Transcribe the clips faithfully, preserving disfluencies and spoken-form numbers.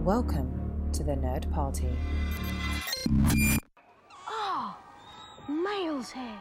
Welcome to the Nerd Party. Oh, Miles here.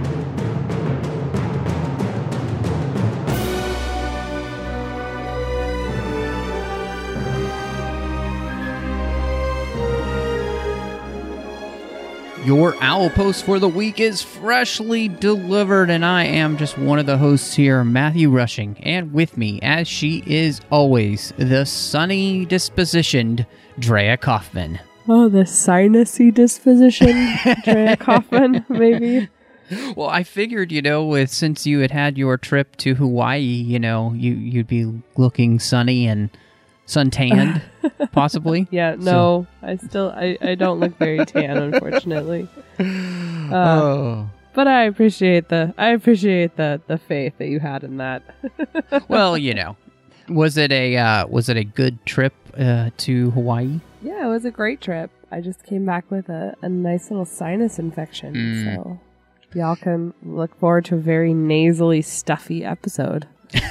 Your Owl Post for the week is freshly delivered, and I am just one of the hosts here, Matthew Rushing, and with me, as she is always, the sunny dispositioned Drea Kaufman. Oh, the sinusy disposition, Drea Kaufman, maybe. Well, I figured, you know, with since you had had your trip to Hawaii, you know, you you'd be looking sunny and suntanned, possibly. Yeah, no, so. I still, I, I don't look very tan, unfortunately. Uh, oh. But I appreciate the, I appreciate the, the faith that you had in that. Well, you know, was it a, uh, was it a good trip uh, to Hawaii? Yeah, it was a great trip. I just came back with a, a nice little sinus infection, mm. so y'all can look forward to a very nasally, stuffy episode.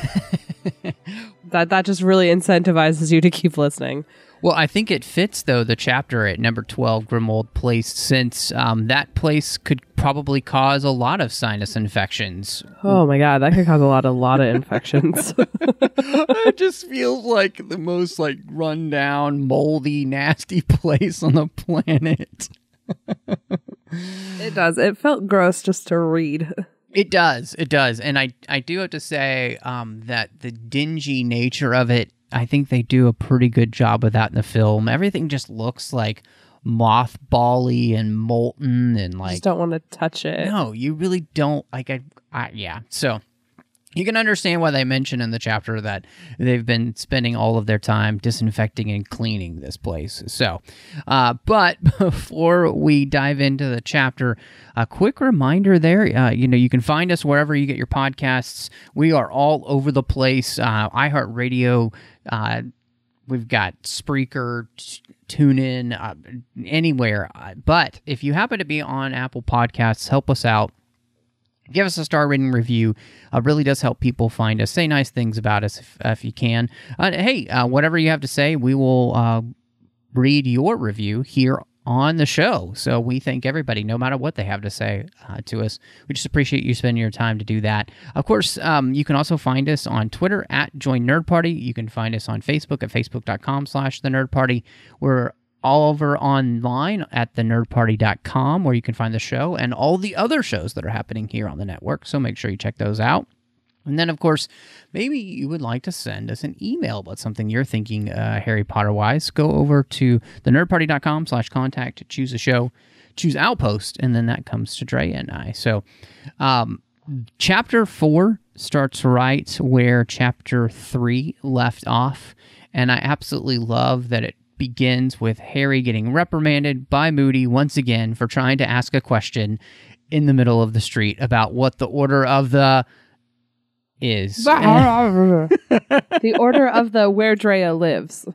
That that just really incentivizes you to keep listening. Well, I think it fits, though, the chapter at number twelve, Grimmauld Place, since um, that place could probably cause a lot of sinus infections. Oh, my God. That could cause a lot, a lot of infections. It just feels like the most, like, run-down, moldy, nasty place on the planet. It does. It felt gross just to read. It does. It does. And I, I do have to say um, that the dingy nature of it, I think they do a pretty good job of that in the film. Everything just looks like mothball-y and molten and like... Just don't want to touch it. No, you really don't. Like, I, I yeah. So... You can understand why they mention in the chapter that they've been spending all of their time disinfecting and cleaning this place. So, uh, but before we dive into the chapter, a quick reminder there, uh, you know, you can find us wherever you get your podcasts. We are all over the place. Uh, iHeartRadio, uh, we've got Spreaker, TuneIn, uh, anywhere. But if you happen to be on Apple Podcasts, help us out. Give us a star rating review. Uh, really does help people find us. Say nice things about us if, uh, if you can. Uh, hey, uh, whatever you have to say, we will uh, read your review here on the show. So we thank everybody, no matter what they have to say uh, to us. We just appreciate you spending your time to do that. Of course, um, you can also find us on Twitter at Join Nerd Party. You can find us on Facebook at facebook.com slash The Nerd Party. We're all over online at the nerd party dot com, where you can find the show and all the other shows that are happening here on the network. So make sure you check those out. And then, of course, maybe you would like to send us an email about something you're thinking uh, Harry Potter-wise. Go over to the nerd party dot com slash contact, choose a show, choose Outpost, and then that comes to Drea and I. So um, chapter four starts right where chapter three left off, and I absolutely love that it begins with Harry getting reprimanded by Moody once again for trying to ask a question in the middle of the street about what the order of the is. The order of the where Drea lives.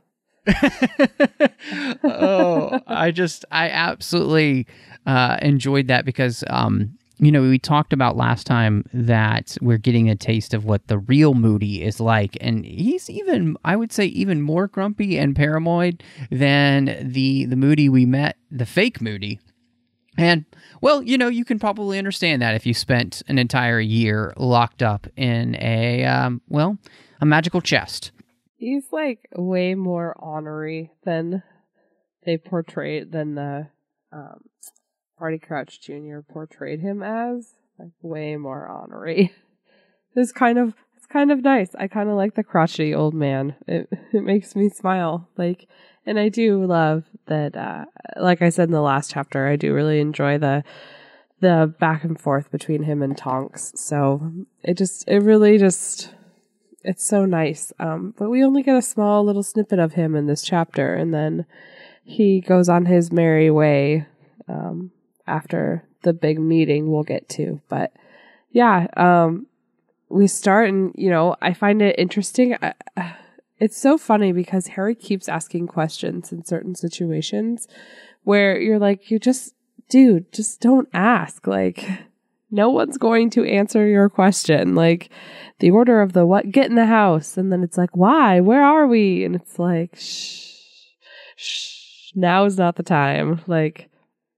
Oh, I just, I absolutely uh, enjoyed that because, um, you know, we talked about last time that we're getting a taste of what the real Moody is like. And he's even, I would say, even more grumpy and paranoid than the, the Moody we met, the fake Moody. And, well, you know, you can probably understand that if you spent an entire year locked up in a, um, well, a magical chest. He's, like, way more ornery than they portrayed, than the... Um, Barty Crouch Junior portrayed him as, like, way more ornery. It's kind of, it's kind of nice. I kind of like the crotchety old man. It it makes me smile. Like, and I do love that. Uh, like I said in the last chapter, I do really enjoy the the back and forth between him and Tonks. So it just, it really just, it's so nice. Um, but we only get a small little snippet of him in this chapter, and then he goes on his merry way. Um, after the big meeting we'll get to. But yeah, um, we start and, you know, I find it interesting. I, it's so funny because Harry keeps asking questions in certain situations where you're like, you just, dude, just don't ask. Like, no one's going to answer your question. Like, the order of the what, get in the house. And then it's like, why? Where are we? And it's like, shh. shh, now is not the time. Like,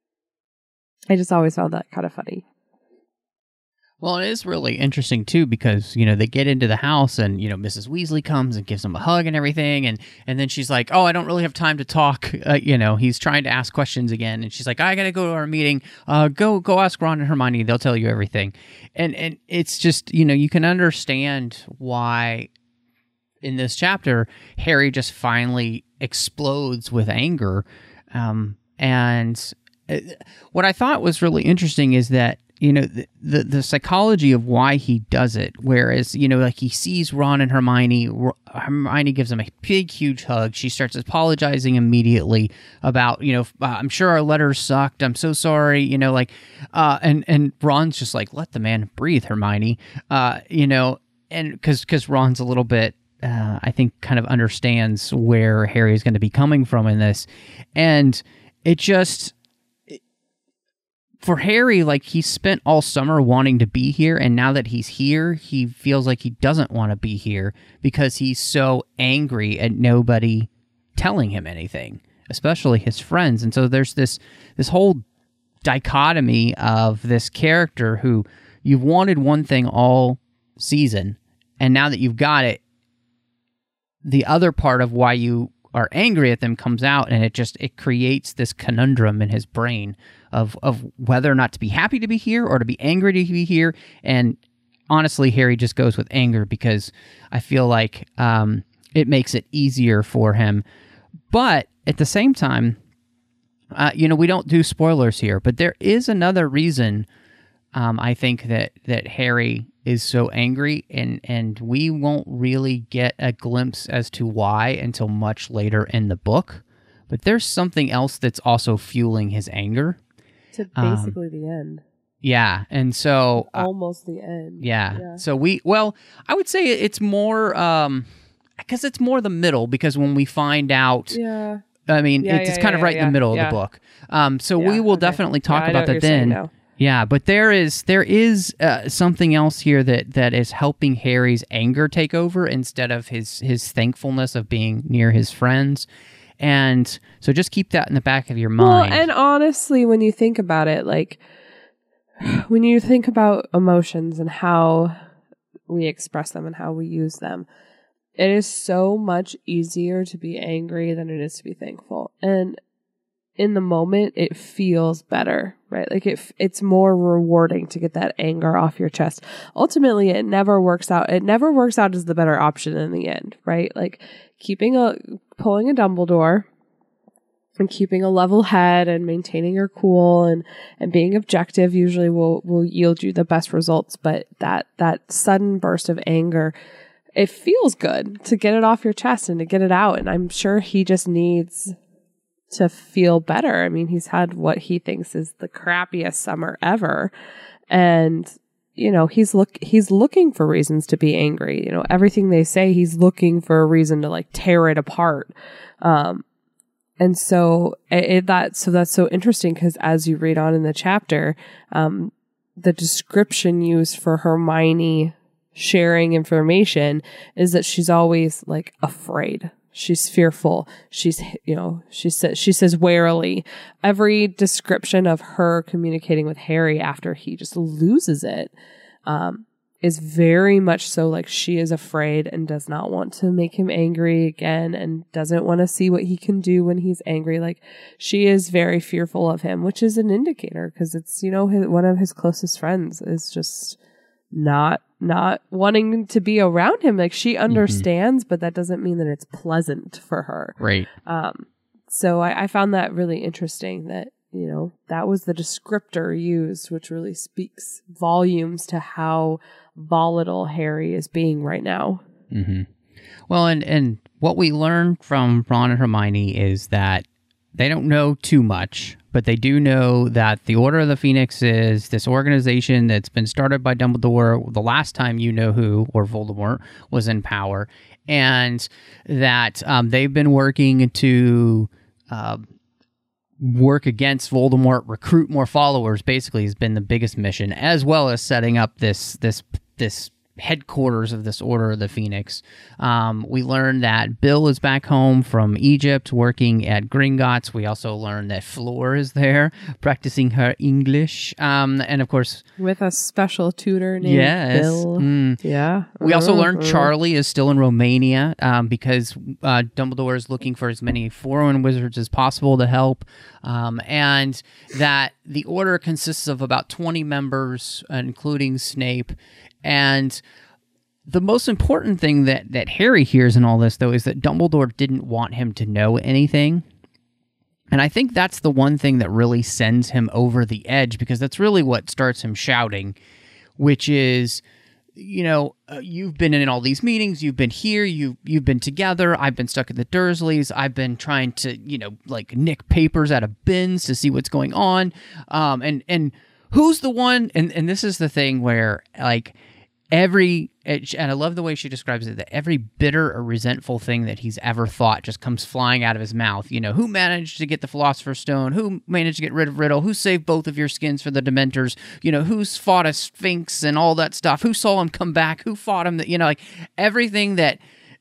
I just always found that kind of funny. Well, it is really interesting, too, because, you know, they get into the house and, you know, Missus Weasley comes and gives them a hug and everything. And, and then she's like, oh, I don't really have time to talk. Uh, you know, he's trying to ask questions again. And she's like, I got to go to our meeting. Uh, go go ask Ron and Hermione. They'll tell you everything. And, and it's just, you know, you can understand why in this chapter, Harry just finally explodes with anger. Um, and what I thought was really interesting is that, you know, the, the the psychology of why he does it, whereas, you know, like he sees Ron and Hermione, Hermione gives him a big, huge hug. She starts apologizing immediately about, you know, I'm sure our letters sucked. I'm so sorry, you know, like, uh, and, and Ron's just like, let the man breathe, Hermione, uh, you know, and because because Ron's a little bit, uh, I think, kind of understands where Harry is going to be coming from in this. And it just... For Harry, like, he spent all summer wanting to be here, and now that he's here, he feels like he doesn't want to be here because he's so angry at nobody telling him anything, especially his friends. And so there's this this whole dichotomy of this character who you've wanted one thing all season, and now that you've got it, the other part of why you are angry at them comes out, and it just it creates this conundrum in his brain of of whether or not to be happy to be here or to be angry to be here. And honestly, Harry just goes with anger because I feel like um, it makes it easier for him. But at the same time, uh, you know, we don't do spoilers here, but there is another reason um, I think that that Harry is so angry, and and we won't really get a glimpse as to why until much later in the book. But there's something else that's also fueling his anger. To basically um, the end. Yeah, and so... Uh, Almost the end. Yeah. yeah. So we... Well, I would say it's more... um because it's more the middle, because when we find out... Yeah. I mean, yeah, it's, yeah, it's kind yeah, of right yeah, in the middle yeah. of the book. Um, so yeah, we will okay. definitely talk yeah, about that then. Yeah, but there is there is uh, something else here that, that is helping Harry's anger take over instead of his, his thankfulness of being near his friends. And so just keep that in the back of your mind. Well, and honestly, when you think about it, like, when you think about emotions and how we express them and how we use them, it is so much easier to be angry than it is to be thankful. And in the moment, it feels better, right? Like it, it's more rewarding to get that anger off your chest. Ultimately, it never works out. It never works out as the better option in the end, right? Like keeping a, pulling a Dumbledore and keeping a level head and maintaining your cool and, and being objective usually will, will yield you the best results. But that, that sudden burst of anger, it feels good to get it off your chest and to get it out. And I'm sure he just needs to feel better. I mean, he's had what he thinks is the crappiest summer ever. And, you know, he's look, he's looking for reasons to be angry. You know, everything they say, he's looking for a reason to like tear it apart. Um, and so it, it, that, so that's so interesting because as you read on in the chapter, um, the description used for Hermione sharing information is that she's always like afraid. She's fearful. She's, you know, she says, she says warily. Every description of her communicating with Harry after he just loses it, um, is very much so like she is afraid and does not want to make him angry again and doesn't want to see what he can do when he's angry. Like she is very fearful of him, which is an indicator because it's, you know, his, one of his closest friends is just not not wanting to be around him. Like she understands, mm-hmm. but that doesn't mean that it's pleasant for her. Right. Um, so I, I found that really interesting that, you know, that was the descriptor used, which really speaks volumes to how volatile Harry is being right now. Mm-hmm. Well, and, and what we learn from Ron and Hermione is that they don't know too much, but they do know that the Order of the Phoenix is this organization that's been started by Dumbledore the last time you know who, or Voldemort, was in power, and that um, they've been working to uh, work against Voldemort, recruit more followers, basically has been the biggest mission, as well as setting up this this this headquarters of this Order of the Phoenix. Um, we learn that Bill is back home from Egypt working at Gringotts. We also learn that Fleur is there practicing her English. Um, and of course, with a special tutor named yes, Bill. mm. Yeah. We also learn Uh-huh. Charlie is still in Romania um, because uh, Dumbledore is looking for as many foreign wizards as possible to help. Um, and that the Order consists of about twenty members, uh, including Snape. And the most important thing that, that Harry hears in all this, though, is that Dumbledore didn't want him to know anything. And I think that's the one thing that really sends him over the edge, because that's really what starts him shouting, which is, you know, uh, you've been in all these meetings, you've been here, you, you've been together, I've been stuck at the Dursleys, I've been trying to, you know, like nick papers out of bins to see what's going on. Um, and, and who's the one, and, and this is the thing where, like, every, and I love the way she describes it, that every bitter or resentful thing that he's ever thought just comes flying out of his mouth. You know, who managed to get the Philosopher's Stone? Who managed to get rid of Riddle? Who saved both of your skins for the Dementors? You know, who's fought a Sphinx and all that stuff? Who saw him come back? Who fought him? That, you know, like everything that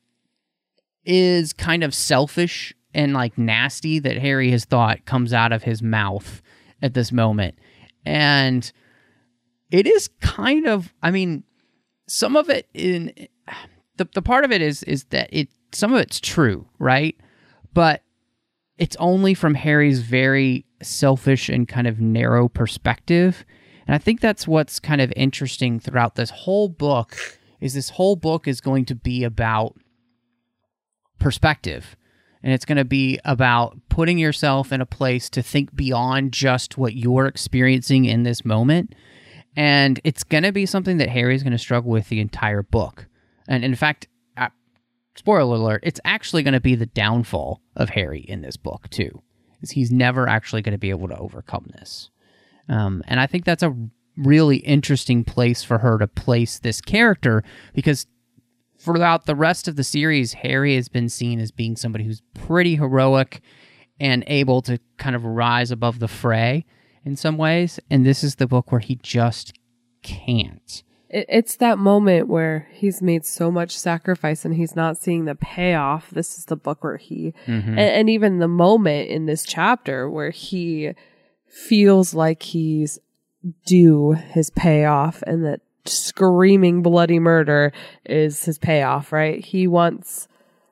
is kind of selfish and like nasty that Harry has thought comes out of his mouth at this moment. And it is kind of, I mean, some of it in the the part of it is is that it some of it's true, right? But it's only from Harry's very selfish and kind of narrow perspective. And I think that's what's kind of interesting throughout this whole book, is this whole book is going to be about perspective. And it's going to be about putting yourself in a place to think beyond just what you're experiencing in this moment. And it's going to be something that Harry's going to struggle with the entire book. And in fact, uh, spoiler alert, it's actually going to be the downfall of Harry in this book, too. Is he's never actually going to be able to overcome this. Um, and I think that's a really interesting place for her to place this character, because throughout the rest of the series, Harry has been seen as being somebody who's pretty heroic and able to kind of rise above the fray in some ways, and this is the book where he just can't. It, it's that moment where he's made so much sacrifice and he's not seeing the payoff. This is the book where he, Mm-hmm. and, and even the moment in this chapter where he feels like he's due his payoff, and that screaming bloody murder is his payoff, right? He wants...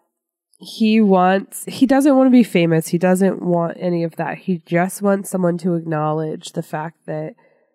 He wants, he doesn't want to be famous. He doesn't want any of that. He just wants someone to acknowledge the fact that,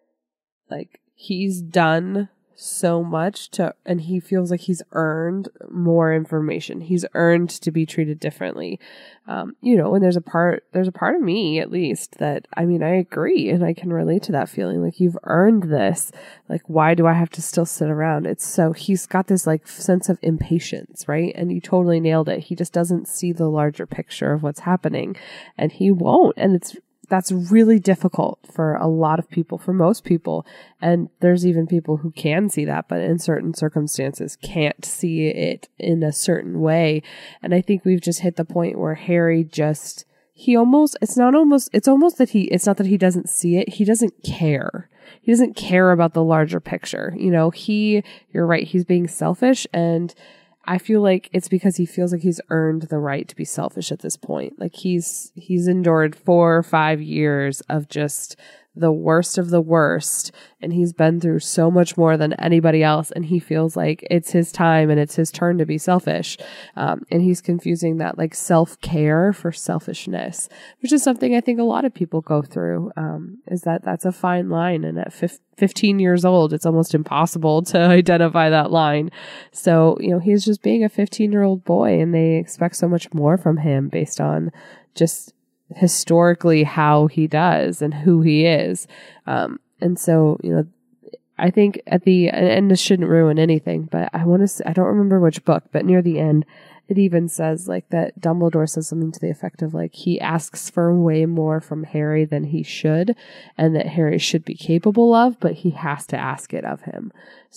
like, he's done so much to, and he feels like he's earned more information. He's earned to be treated differently. Um, you know, and there's a part, there's a part of me, at least, that, I mean, I agree and I can relate to that feeling. Like, you've earned this. Like, why do I have to still sit around? It's so, he's got this, like, sense of impatience, right? And you totally nailed it. He just doesn't see the larger picture of what's happening, and he won't. And it's, that's really difficult for a lot of people, for most people. And there's even people who can see that, but in certain circumstances can't see it in a certain way. And I think we've just hit the point where Harry just, he almost, it's not almost, it's almost that he, it's not that he doesn't see it. He doesn't care. He doesn't care about the larger picture. You know, he, you're right, he's being selfish, and I feel like it's because he feels like he's earned the right to be selfish at this point. Like, he's he's endured four or five years of just the worst of the worst, and he's been through so much more than anybody else, and he feels like it's his time and it's his turn to be selfish. Um, and he's confusing that, like, self-care for selfishness, which is something I think a lot of people go through, um, is that that's a fine line. And at fifteen years old, it's almost impossible to identify that line. So, you know, he's just being a fifteen-year-old boy, and they expect so much more from him based on just historically how he does and who he is. Um, and so, you know, I think at the, and this shouldn't ruin anything, but I want to say, I don't remember which book, but near the end, it even says, like, that Dumbledore says something to the effect of, like, he asks for way more from Harry than he should, and that Harry should be capable of, but he has to ask it of him.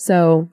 So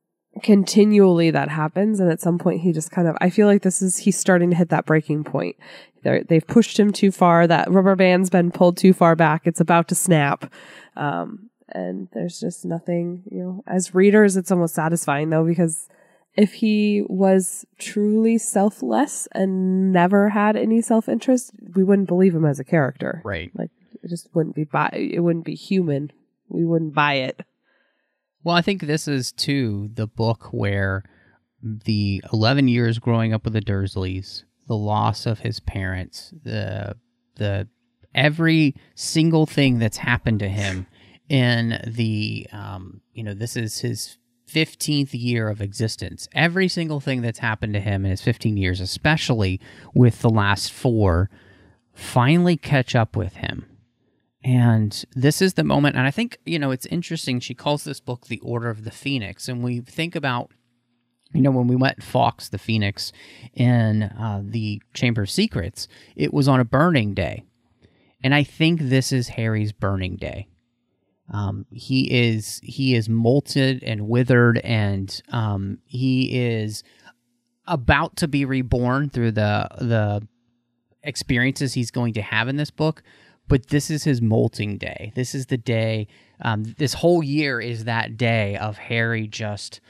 continually that happens, and at some point he just kind of, I feel like this is, he's starting to hit that breaking point. They're, they've pushed him too far. That rubber band's been pulled too far back. It's about to snap. Um, and there's just nothing, you know, as readers, it's almost satisfying though, because if he was truly selfless and never had any self-interest, we wouldn't believe him as a character. Right. Like, it just wouldn't be buy- it wouldn't be human. We wouldn't buy it. Well, I think this is, too, the book where the eleven years growing up with the Dursleys, the loss of his parents, the the every single thing that's happened to him in the, um, you know, this is his fifteenth year of existence. Every single thing that's happened to him in his fifteen years, especially with the last four, finally catch up with him. And this is the moment, and I think, you know, it's interesting, she calls this book The Order of the Phoenix, and we think about, you know, when we met Fawkes the Phoenix in uh, the Chamber of Secrets, it was on a burning day. And I think this is Harry's burning day. Um, he is he is molted and withered, and um, he is about to be reborn through the the experiences he's going to have in this book. But this is his molting day. This is the day, um, this whole year is that day of Harry just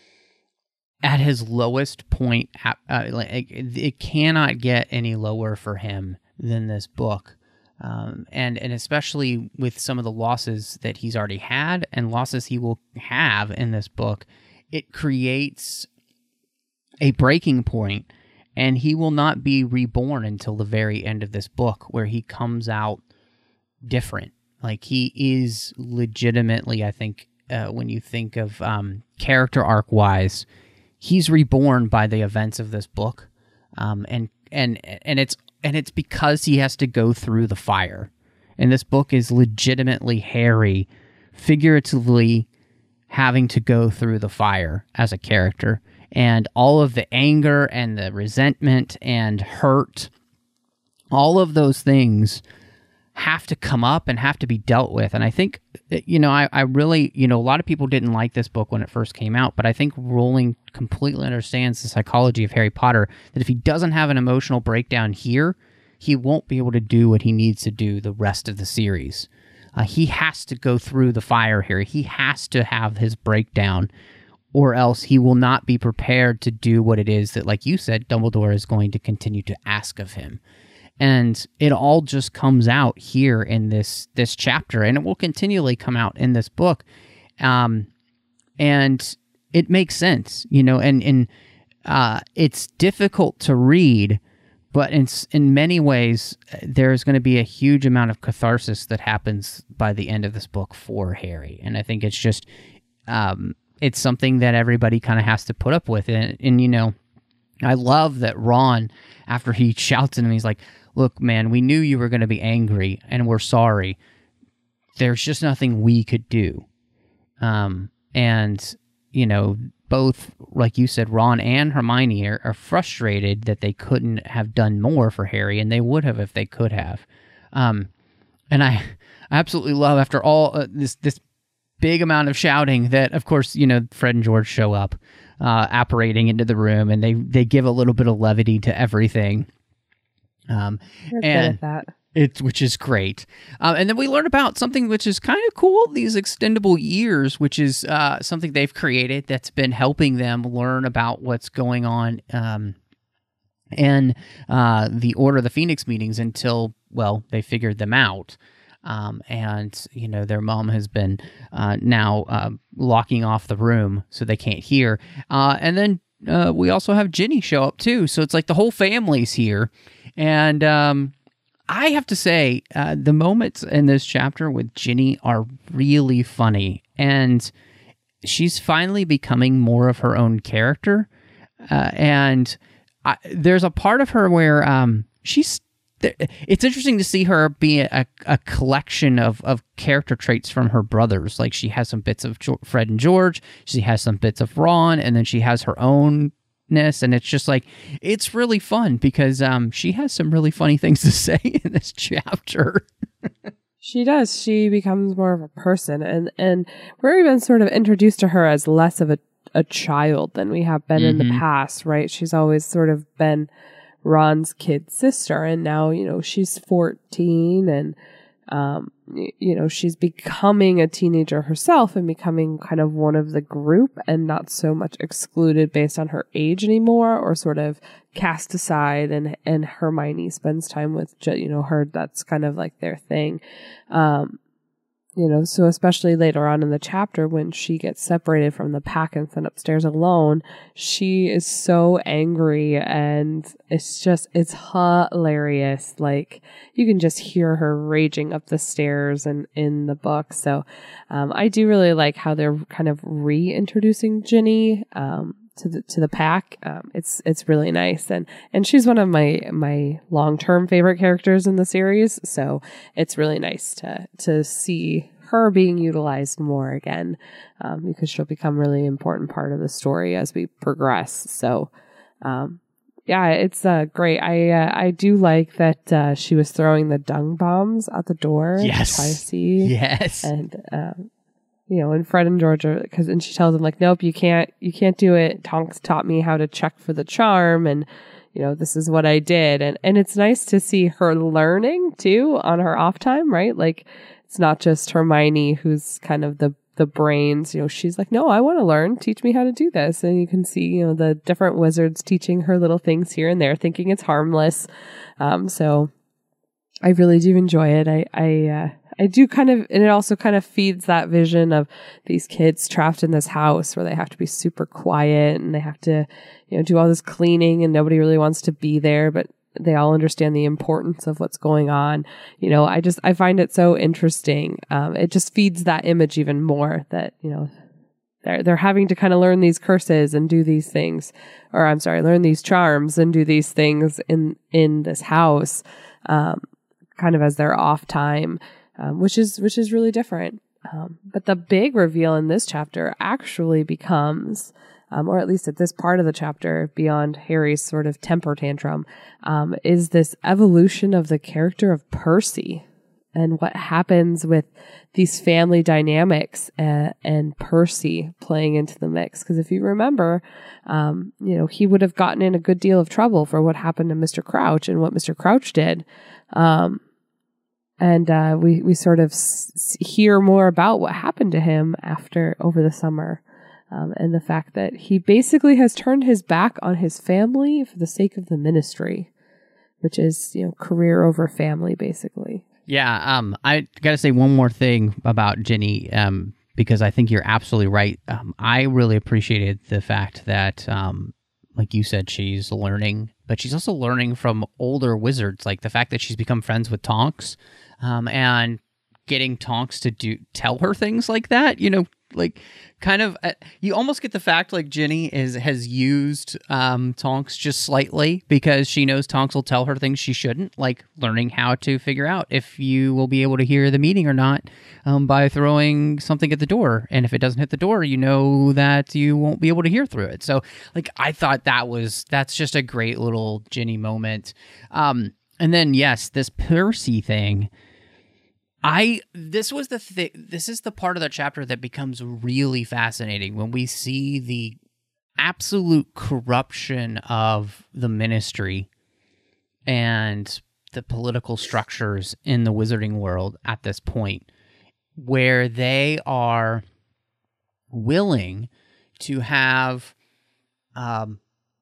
at his lowest point. Uh, like, it cannot get any lower for him than this book. Um, and, and especially with some of the losses that he's already had and losses he will have in this book, it creates a breaking point, and he will not be reborn until the very end of this book, where he comes out different. Like, he is legitimately, I think, uh, when you think of um, character arc wise, he's reborn by the events of this book, um, and and and it's and it's because he has to go through the fire. And this book is legitimately Harry, figuratively having to go through the fire as a character, and all of the anger and the resentment and hurt, all of those things have to come up and have to be dealt with. And I think, you know, I, I really, you know, a lot of people didn't like this book when it first came out, but I think Rowling completely understands the psychology of Harry Potter, that if he doesn't have an emotional breakdown here, he won't be able to do what he needs to do the rest of the series. Uh, he has to go through the fire here. He has to have his breakdown, or else he will not be prepared to do what it is that, like you said, Dumbledore is going to continue to ask of him. And it all just comes out here in this this chapter, and it will continually come out in this book. Um, and it makes sense, you know, and, and uh, it's difficult to read, but in, in many ways, there's going to be a huge amount of catharsis that happens by the end of this book for Harry. And I think it's just, um, it's something that everybody kind of has to put up with. And, and, you know, I love that Ron, after he shouts at him, he's like, look, man, we knew you were going to be angry, and we're sorry. There's just nothing we could do. Um, and, you know, both, like you said, Ron and Hermione are, are frustrated that they couldn't have done more for Harry, and they would have if they could have. Um, and I, I absolutely love, after all uh, this this big amount of shouting, that, of course, you know, Fred and George show up, uh, apparating into the room, and they, they give a little bit of levity to everything. Um, You're and good at that. It's, which is great. Um, and then we learn about something which is kind of cool, these extendable years, which is uh, something they've created that's been helping them learn about what's going on um, in uh, the Order of the Phoenix meetings until, well, they figured them out. Um, and, you know, their mom has been uh, now uh, locking off the room so they can't hear. Uh, and then uh, we also have Ginny show up, too. So it's like the whole family's here. And um, I have to say, uh, the moments in this chapter with Ginny are really funny. And she's finally becoming more of her own character. Uh, and I, there's a part of her where um, she's... It's interesting to see her be a, a collection of, of character traits from her brothers. Like, she has some bits of Fred and George, she has some bits of Ron, and then she has her ownness. And it's just like, it's really fun because um, she has some really funny things to say in this chapter. She does. She becomes more of a person. And, and we're even sort of introduced to her as less of a, a child than we have been mm-hmm. in the past, right? She's always sort of been Ron's kid sister, and now, you know, she's fourteen, and um, y- you know, she's becoming a teenager herself and becoming kind of one of the group and not so much excluded based on her age anymore or sort of cast aside. And, and Hermione spends time with, ju- you know, her, that's kind of like their thing. Um, You know, so especially later on in the chapter when she gets separated from the pack and sent upstairs alone, she is so angry and it's just, it's hilarious. Like, you can just hear her raging up the stairs and in the book. So, um, I do really like how they're kind of reintroducing Ginny, um, to the, to the pack. Um, it's, it's really nice. And, and she's one of my, my long-term favorite characters in the series. So it's really nice to, to see her being utilized more again, um, because she'll become a really important part of the story as we progress. So, um, yeah, it's, uh, great. I, uh, I do like that, uh, she was throwing the dung bombs out the door. Yes. To try to see. Yes. And, um, you know, and Fred and George are, because, and she tells him like, nope, you can't, you can't do it. Tonks taught me how to check for the charm, and, you know, this is what I did. And, and it's nice to see her learning too on her off time, right? Like, it's not just Hermione who's kind of the, the brains, you know, she's like, no, I want to learn, teach me how to do this. And you can see, you know, the different wizards teaching her little things here and there, thinking it's harmless. Um, so I really do enjoy it. I, I, uh, I do kind of, and it also kind of feeds that vision of these kids trapped in this house where they have to be super quiet and they have to, you know, do all this cleaning and nobody really wants to be there, but they all understand the importance of what's going on. You know, I just, I find it so interesting. Um, it just feeds that image even more that, you know, they're, they're having to kind of learn these curses and do these things, or I'm sorry, learn these charms and do these things in, in this house, um, kind of as their off time. Um, which is which is really different. Um, but the big reveal in this chapter actually becomes, um, or at least at this part of the chapter, beyond Harry's sort of temper tantrum, um, is this evolution of the character of Percy and what happens with these family dynamics and, and Percy playing into the mix. Because if you remember, um, you know, he would have gotten in a good deal of trouble for what happened to Mister Crouch and what Mister Crouch did. Um, And uh, we we sort of s- hear more about what happened to him after over the summer, um, and the fact that he basically has turned his back on his family for the sake of the ministry, which is, you know, career over family, basically. Yeah, um, I gotta say one more thing about Ginny, um, because I think you're absolutely right. Um, I really appreciated the fact that, um, like you said, she's learning, but she's also learning from older wizards. Like the fact that she's become friends with Tonks, um, and getting Tonks to do tell her things like that. You know, like kind of uh, you almost get the fact like Ginny is has used um, Tonks just slightly because she knows Tonks will tell her things she shouldn't, like learning how to figure out if you will be able to hear the meeting or not, um, by throwing something at the door. And if it doesn't hit the door, you know that you won't be able to hear through it. So like I thought that was that's just a great little Ginny moment. Um, and then yes, this Percy thing. I this was the thi- this is the part of the chapter that becomes really fascinating when we see the absolute corruption of the ministry and the political structures in the wizarding world at this point, where they are willing to have um,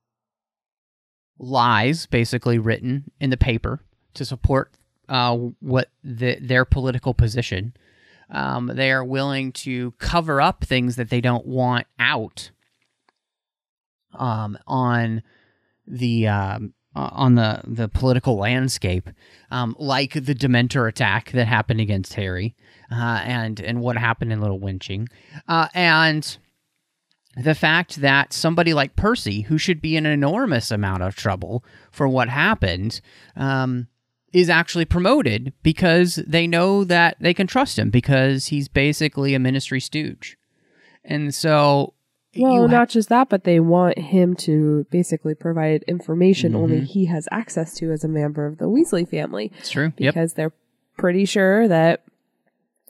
lies basically written in the paper to support Uh, what the, their political position. Um, they are willing to cover up things that they don't want out um, on the um, on the, the political landscape, um, like the Dementor attack that happened against Harry, uh, and and what happened in Little Winching, uh, and the fact that somebody like Percy, who should be in an enormous amount of trouble for what happened, um, is actually promoted because they know that they can trust him because he's basically a ministry stooge. And so... Well, ha- not just that, but they want him to basically provide information Mm-hmm. only he has access to as a member of the Weasley family. It's true. Yep. Because they're pretty sure that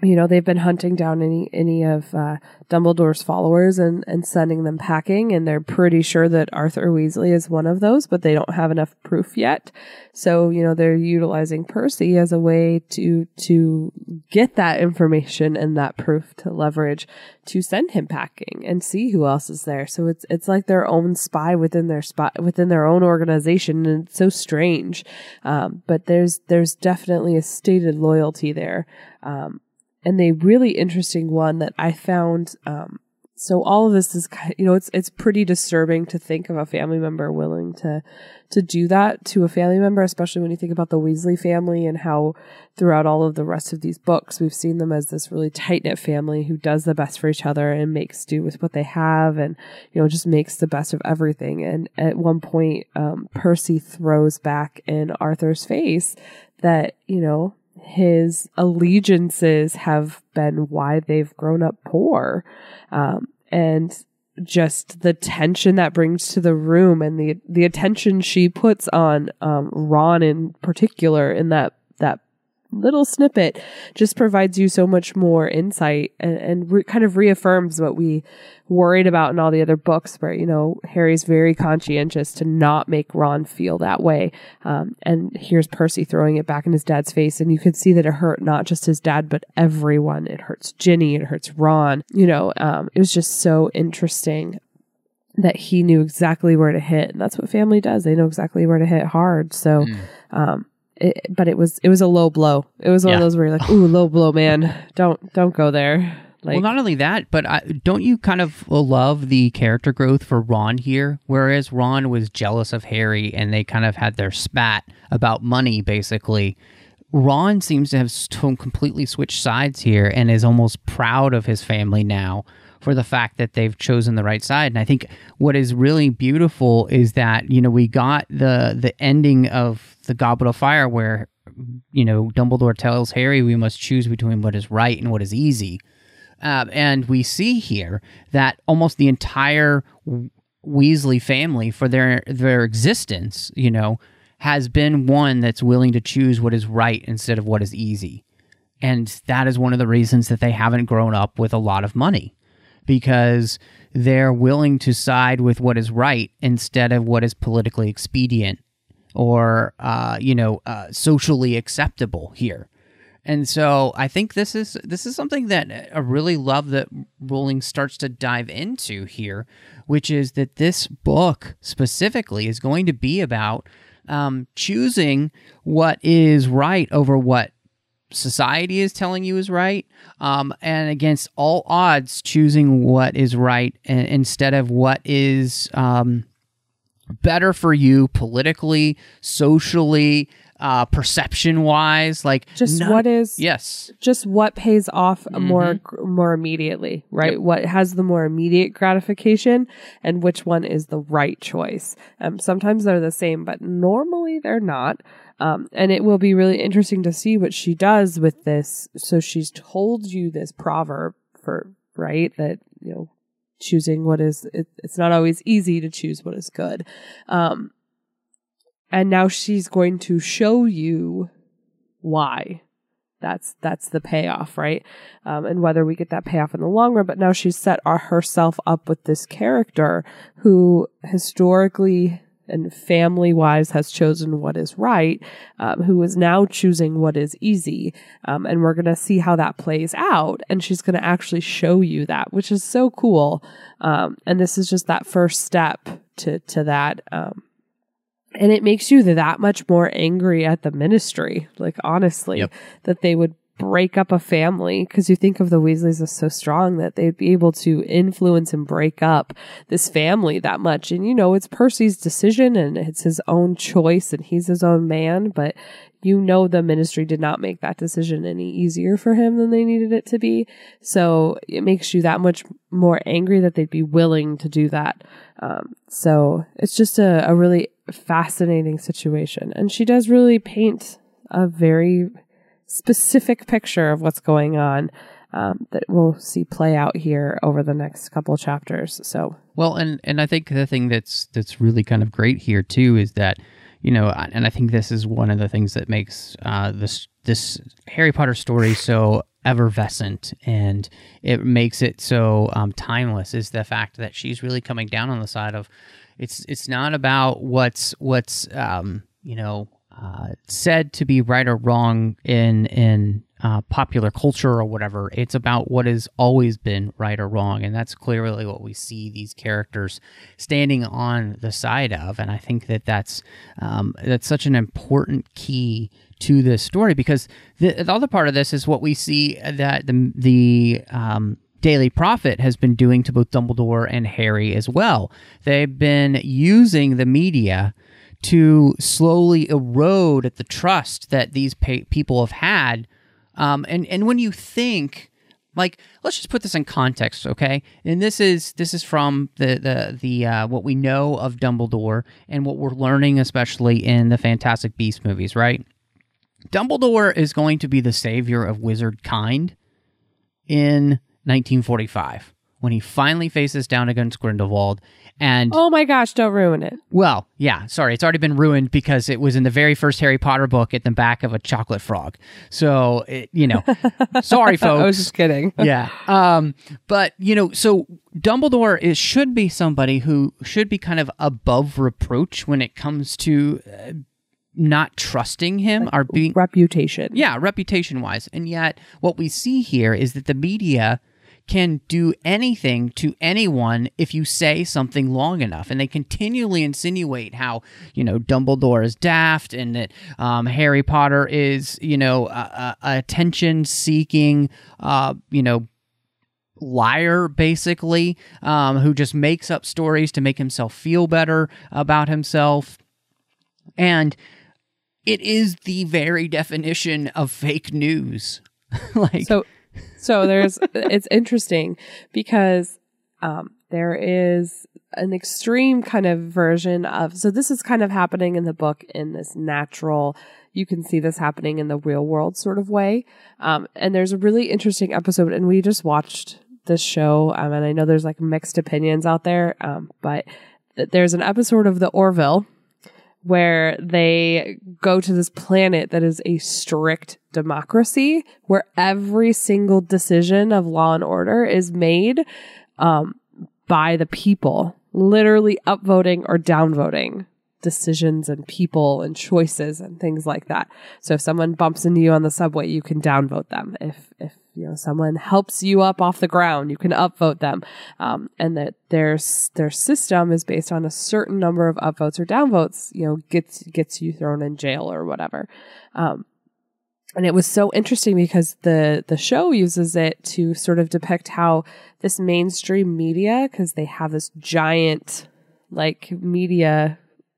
you know, they've been hunting down any any of uh, Dumbledore's followers and, and sending them packing, and they're pretty sure that Arthur Weasley is one of those, but they don't have enough proof yet. So, you know, they're utilizing Percy as a way to to get that information and that proof to leverage to send him packing and see who else is there. So it's it's like their own spy within their spot within their own organization, and it's so strange. Um, but there's there's definitely a stated loyalty there. Um, And a really interesting one that I found, um, so all of this is, you know, it's it's pretty disturbing to think of a family member willing to to do that to a family member, especially when you think about the Weasley family and how throughout all of the rest of these books, we've seen them as this really tight-knit family who does the best for each other and makes do with what they have and, you know, just makes the best of everything. And at one point, um, Percy throws back in Arthur's face that, you know, his allegiances have been why they've grown up poor. Um, and just the tension that brings to the room and the, the attention she puts on, um, Ron in particular in that, that little snippet just provides you so much more insight and, and re- kind of reaffirms what we worried about in all the other books where, you know, Harry's very conscientious to not make Ron feel that way. Um, and here's Percy throwing it back in his dad's face. And you can see that it hurt not just his dad, but everyone. It hurts Ginny. It hurts Ron. You know, um, it was just so interesting that he knew exactly where to hit. And that's what family does. They know exactly where to hit hard. So, mm. um, It, but it was it was a low blow. It was one yeah. of those where you're like, "Ooh, low blow, man! Don't don't go there." Like, well, not only that, but I, don't you kind of love the character growth for Ron here? Whereas Ron was jealous of Harry, and they kind of had their spat about money, basically. Ron seems to have st- completely switched sides here, and is almost proud of his family now for the fact that they've chosen the right side. And I think what is really beautiful is that, you know, we got the the ending of the Goblet of Fire where, you know, Dumbledore tells Harry we must choose between what is right and what is easy. Uh, and we see here that almost the entire Weasley family for their their existence, you know, has been one that's willing to choose what is right instead of what is easy. And that is one of the reasons that they haven't grown up with a lot of money, because they're willing to side with what is right instead of what is politically expedient or, uh, you know, uh, socially acceptable here. And so I think this is this is something that I really love that Rowling starts to dive into here, which is that this book specifically is going to be about um, choosing what is right over what society is telling you is right, um, and against all odds, choosing what is right and, instead of what is um, better for you politically, socially, uh, perception-wise. Like just none, what is yes, just what pays off mm-hmm. more more immediately, right? Yep. What has the more immediate gratification, and which one is the right choice? Um, sometimes they're the same, but normally they're not. Um, and it will be really interesting to see what she does with this. So she's told you this proverb for, right? That, you know, choosing what is, it, it's not always easy to choose what is good. Um, and now she's going to show you why. That's, that's the payoff, right? Um, and whether we get that payoff in the long run, but now she's set our, herself up with this character who historically and family-wise has chosen what is right, um, who is now choosing what is easy. Um, and we're going to see how that plays out. And she's going to actually show you that, which is so cool. Um, and this is just that first step to, to that. Um, and it makes you that much more angry at the Ministry, like, honestly, yep. that they would break up a family, because you think of the Weasleys as so strong that they'd be able to influence and break up this family that much. And, you know, it's Percy's decision and it's his own choice and he's his own man, but you know the Ministry did not make that decision any easier for him than they needed it to be. So it makes you that much more angry that they'd be willing to do that. Um, so it's just a, a really fascinating situation. And she does really paint a very specific picture of what's going on um, that we'll see play out here over the next couple of chapters. So well, and and I think the thing that's that's really kind of great here too is that, you know, and I think this is one of the things that makes uh, this this Harry Potter story so effervescent, and it makes it so um, timeless, is the fact that she's really coming down on the side of it's it's not about what's what's um, you know uh, said to be right or wrong in in uh, popular culture or whatever. It's about what has always been right or wrong, and that's clearly what we see these characters standing on the side of. And I think that that's um, that's such an important key to this story, because the, the other part of this is what we see that the the um, Daily Prophet has been doing to both Dumbledore and Harry as well. They've been using the media to slowly erode at the trust that these pa- people have had. Um, and, and when you think, like, let's just put this in context, okay? And this is this is from the the the uh, what we know of Dumbledore and what we're learning, especially in the Fantastic Beasts movies, right? Dumbledore is going to be the savior of wizard kind in nineteen forty-five when he finally faces down against Grindelwald. And oh my gosh, don't ruin it. Well, yeah, sorry, it's already been ruined because it was in the very first Harry Potter book at the back of a chocolate frog. So, it, you know, sorry, folks. I was just kidding. Yeah. Um, but, you know, so Dumbledore is should be somebody who should be kind of above reproach when it comes to uh, not trusting him or being reputation. Yeah, reputation wise. And yet what we see here is that the media can do anything to anyone if you say something long enough. And they continually insinuate how, you know, Dumbledore is daft and that um, Harry Potter is, you know, a, a attention-seeking, uh, you know, liar, basically, um, who just makes up stories to make himself feel better about himself. And it is the very definition of fake news. like so so there's it's interesting because um there is an extreme kind of version of so this is kind of happening in the book in this natural, you can see this happening in the real world sort of way, um and there's a really interesting episode, and we just watched this show, um, and I know there's like mixed opinions out there, um but th- there's an episode of the Orville where they go to this planet that is a strict democracy, where every single decision of law and order is made um, by the people, literally upvoting or downvoting decisions and people and choices and things like that. So if someone bumps into you on the subway, you can downvote them. If if you know someone helps you up off the ground, you can upvote them. Um, and that their their system is based on a certain number of upvotes or downvotes. You know, gets gets you thrown in jail or whatever. Um, and it was so interesting because the the show uses it to sort of depict how this mainstream media, because they have this giant like media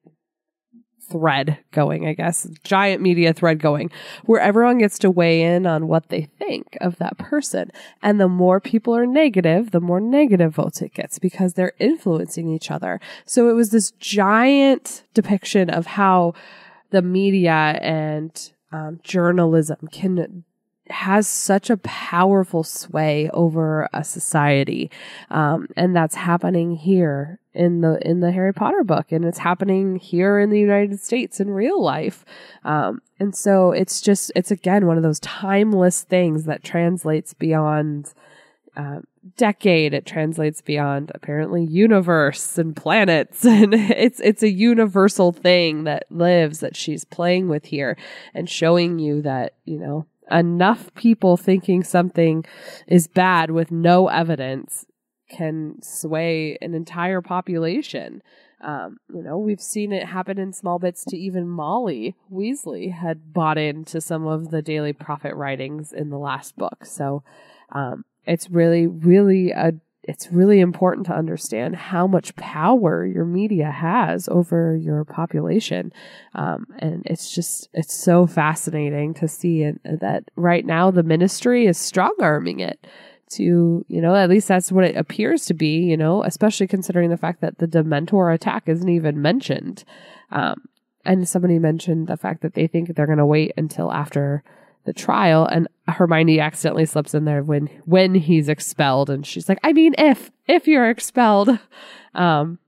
thread going, I guess, giant media thread going, where everyone gets to weigh in on what they think of that person. And the more people are negative, the more negative votes it gets because they're influencing each other. So it was this giant depiction of how the media and um, journalism can has such a powerful sway over a society. Um, and that's happening here in the, in the Harry Potter book. And it's happening here in the United States in real life. Um, and so it's just, it's again, one of those timeless things that translates beyond, um, decade. It translates beyond apparently universe and planets. And it's, it's a universal thing that lives, that she's playing with here and showing you that, you know, enough people thinking something is bad with no evidence can sway an entire population. Um, you know, we've seen it happen in small bits to even Molly Weasley had bought into some of the Daily Prophet writings in the last book. So um, it's really, really a it's really important to understand how much power your media has over your population. Um, and it's just, it's so fascinating to see it, that right now the ministry is strong arming it to, you know, at least that's what it appears to be, you know, especially considering the fact that the Dementor attack isn't even mentioned. Um, and somebody mentioned the fact that they think they're going to wait until after the trial, and Hermione accidentally slips in there when when he's expelled, and she's like, I mean, if if you're expelled, um,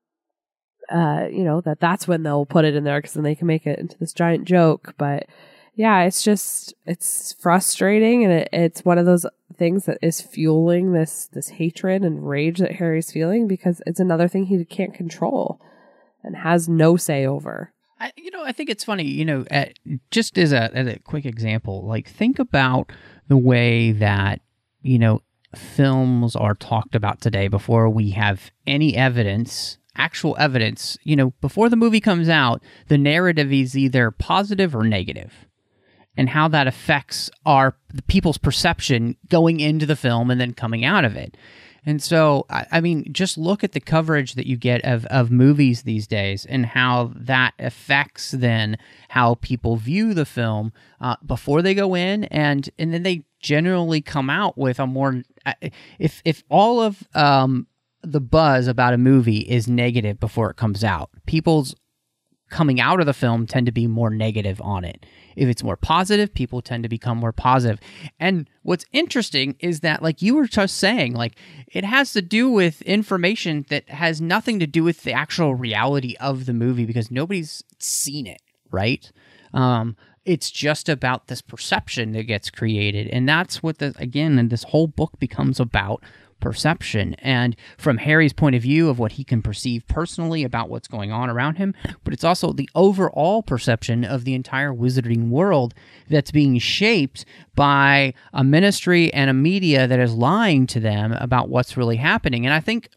uh, you know, that that's when they'll put it in there because then they can make it into this giant joke. But Yeah, it's just, it's frustrating, and it, it's one of those things that is fueling this, this hatred and rage that Harry's feeling, because it's another thing he can't control and has no say over. I, you know, I think it's funny, you know, at, just as a, as a quick example, like think about the way that, you know, films are talked about today before we have any evidence, actual evidence. You know, before the movie comes out, the narrative is either positive or negative, and how that affects our the people's perception going into the film and then coming out of it. And so, I, I mean, just look at the coverage that you get of, of movies these days and how that affects then how people view the film uh, before they go in, and and then they generally come out with a more... If, if all of um, the buzz about a movie is negative before it comes out, people's coming out of the film tend to be more negative on it. If it's more positive, people tend to become more positive. And what's interesting is that, like you were just saying, like it has to do with information that has nothing to do with the actual reality of the movie, because nobody's seen it, right? Um, it's just about this perception that gets created. And that's what, the again, and this whole book becomes about, perception. And from Harry's point of view of what he can perceive personally about what's going on around him, but it's also the overall perception of the entire wizarding world that's being shaped by a ministry and a media that is lying to them about what's really happening. And I think,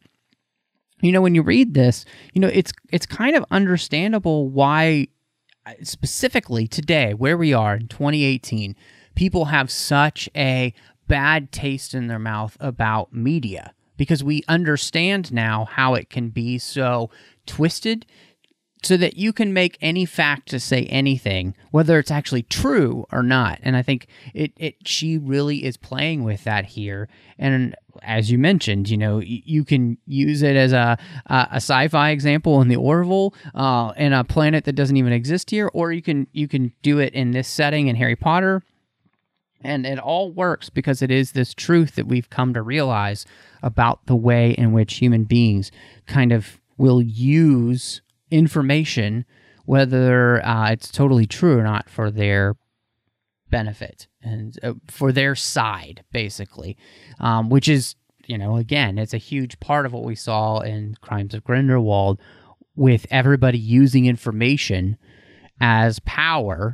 you know, when you read this, you know, it's it's kind of understandable why specifically today, where we are in twenty eighteen, people have such a bad taste in their mouth about media, because we understand now how it can be so twisted so that you can make any fact to say anything, whether it's actually true or not. And I think it, it she really is playing with that here. And as you mentioned, you know, you, you can use it as a a, a sci-fi example in the Orville, uh, in a planet that doesn't even exist here, or you can you can do it in this setting in Harry Potter. And it all works because it is this truth that we've come to realize about the way in which human beings kind of will use information, whether uh, it's totally true or not, for their benefit and uh, for their side, basically, um, which is, you know, again, it's a huge part of what we saw in Crimes of Grindelwald, with everybody using information as power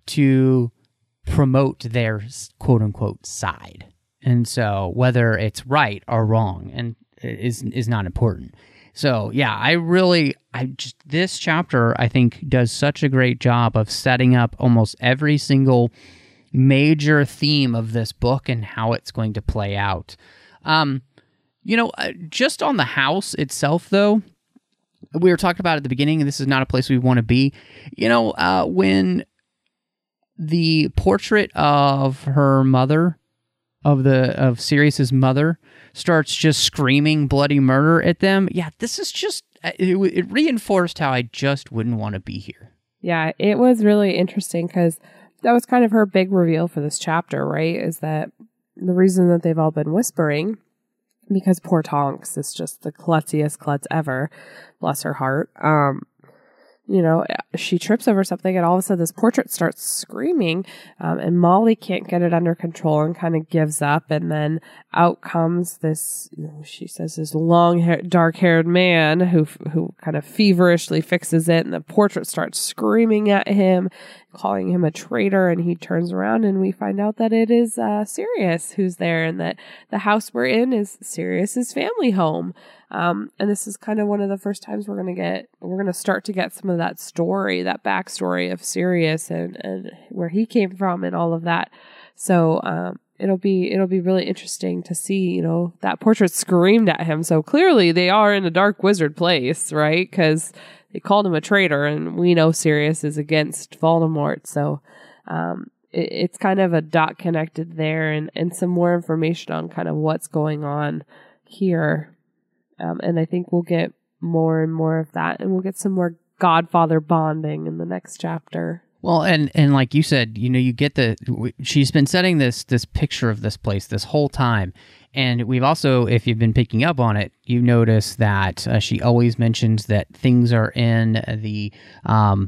to promote their quote-unquote side. And so whether it's right or wrong and is is not important. So yeah, I really, I just, this chapter I think does such a great job of setting up almost every single major theme of this book and how it's going to play out. Um, you know, just on the house itself though, we were talking about at the beginning, and this is not a place we want to be. You know, uh, when the portrait of her mother, of the of Sirius's mother, starts just screaming bloody murder at them. Yeah, this is just, it, it reinforced how I just wouldn't want to be here. Yeah, it was really interesting because that was kind of her big reveal for this chapter, right? Is that the reason that they've all been whispering, because poor Tonks is just the klutziest klutz ever, bless her heart. Um, you know, she trips over something, and all of a sudden this portrait starts screaming, um, and Molly can't get it under control and kind of gives up. And then out comes this, you know, she says, this long hair, dark haired man who, who kind of feverishly fixes it. And the portrait starts screaming at him, calling him a traitor. And he turns around, and we find out that it is, uh, Sirius who's there, and that the house we're in is Sirius's family home. Um, and this is kind of one of the first times we're going to get, we're going to start to get some of that story, that backstory of Sirius and, and where he came from and all of that. So, um, it'll be, it'll be really interesting to see, you know, that portrait screamed at him. So clearly they are in a dark wizard place, right? Because they called him a traitor, and we know Sirius is against Voldemort. So, um, it, it's kind of a dot connected there, and, and some more information on kind of what's going on here. Um, and I think we'll get more and more of that, and we'll get some more Godfather bonding in the next chapter. Well, and, and like you said, you know, you get the, she's been setting this this picture of this place this whole time. And we've also, if you've been picking up on it, you notice that uh, she always mentions that things are in the, um,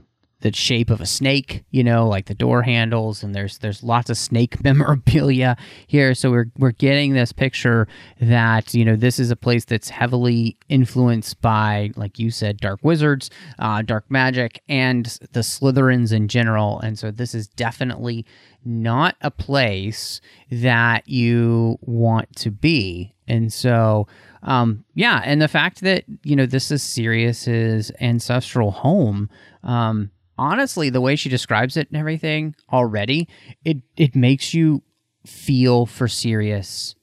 the shape of a snake, you know, like the door handles, and there's there's lots of snake memorabilia here. So we're we're getting this picture that, you know, this is a place that's heavily influenced by, like you said, dark wizards, uh, dark magic, and the Slytherins in general. And so this is definitely not a place that you want to be. And so, um, yeah, and the fact that, you know, this is Sirius's ancestral home, um, honestly, the way she describes it and everything already, it, it makes you feel for Sirius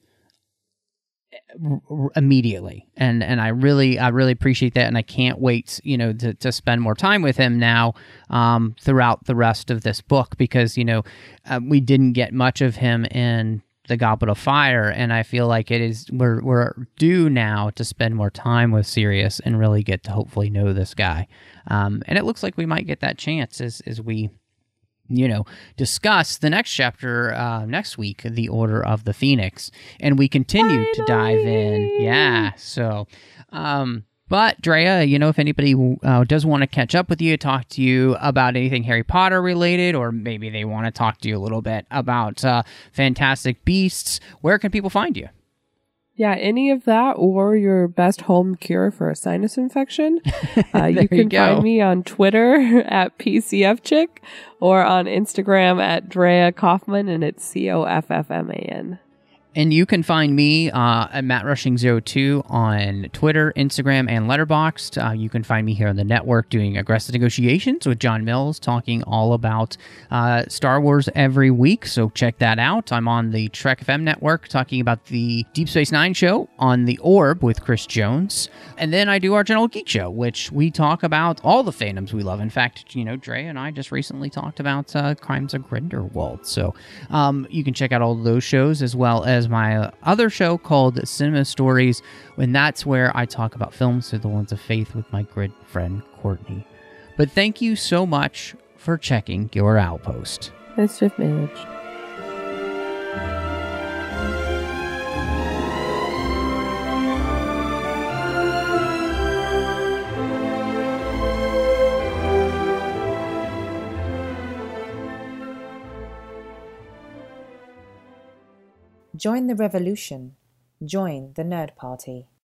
r- immediately. And, and I really, I really appreciate that. And I can't wait, you know, to, to spend more time with him now, um, throughout the rest of this book, because, you know, uh, we didn't get much of him in the Goblet of Fire, and I feel like it is we're we're due now to spend more time with Sirius and really get to hopefully know this guy. Um, and it looks like we might get that chance as as we, you know, discuss the next chapter uh, next week, The Order of the Phoenix, and we continue Finally. to dive in. Yeah, so. Um, But, Drea, you know, if anybody uh, does want to catch up with you, talk to you about anything Harry Potter related, or maybe they want to talk to you a little bit about uh, Fantastic Beasts, where can people find you? Yeah, any of that, or your best home cure for a sinus infection. Uh, you can you find me on Twitter at P C F Chick, or on Instagram at Drea Kaufman, and it's C O F F M A N. And you can find me uh, at Matt Rushing zero two on Twitter, Instagram, and Letterboxd. Uh, you can find me here on the network doing Aggressive Negotiations with John Mills, talking all about uh, Star Wars every week. So check that out. I'm on the Trek F M network talking about the Deep Space Nine show on The Orb with Chris Jones. And then I do our General Geek Show, which we talk about all the fandoms we love. In fact, you know, Dre and I just recently talked about uh, Crimes of Grindelwald. So um, you can check out all those shows, as well as my other show called Cinema Stories, and that's where I talk about films through the lens of faith with my good friend Courtney. But thank you so much for checking your Outpost. Nice fifth marriage. Join the revolution. Join the Nerd Party.